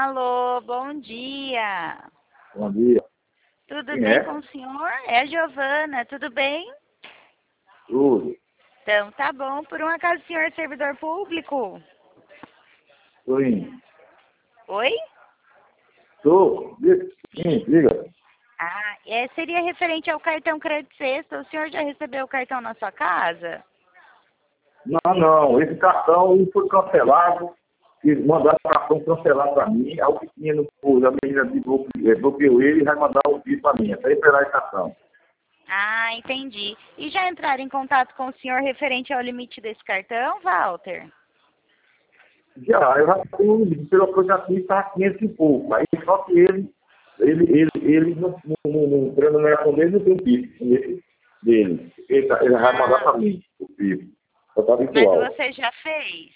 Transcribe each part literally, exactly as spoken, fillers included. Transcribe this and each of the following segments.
Alô, bom dia. Bom dia. Tudo Quem bem é? com o senhor? É a Giovana, tudo bem? Tudo. Então, tá bom. Por um acaso o senhor é servidor público? Tô indo. Oi? Tô. Diga. Sim, diga. Ah, é, seria referente ao cartão Crédito Sexta. O senhor já recebeu o cartão na sua casa? Não, não. Esse cartão foi cancelado. E mandaram o cartão cancelado para mim. A oficina não pôs. A menina desbloqueou eh, bloqueou ele e vai mandar o vídeo para mim. Até esperar esse cartão. Ah, entendi. E já entraram em contato com o senhor referente ao limite desse cartão, Walter? Já, eu já fui, pelo que eu já fiz, está quinhentos e pouco. Aí só que ele, ele, ele, ele não, não, não, não, pra não me responder, não tem o Pix nesse dele. Ele, tá- ele vai mandar para mim o Pix. Só tá Mas virtual. você já fez?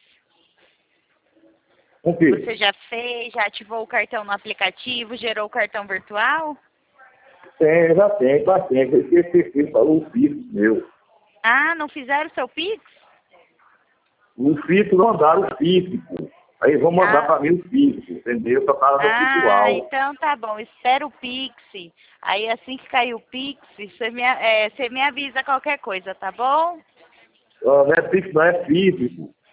Um Pix. Você já fez, já ativou o cartão no aplicativo, gerou o cartão virtual? Tem, já tem, já tem. Esse, esse, esse, o Pix meu. Ah, não fizeram o seu Pix? O físico não mandaram o físico. Aí vão mandar Ah, para mim o físico, entendeu? Só para no ah, virtual. então tá bom. Espera o Pix. Aí assim que cair o Pix, você me, é, você me avisa qualquer coisa, tá bom? Ah, não é físico, não é físico.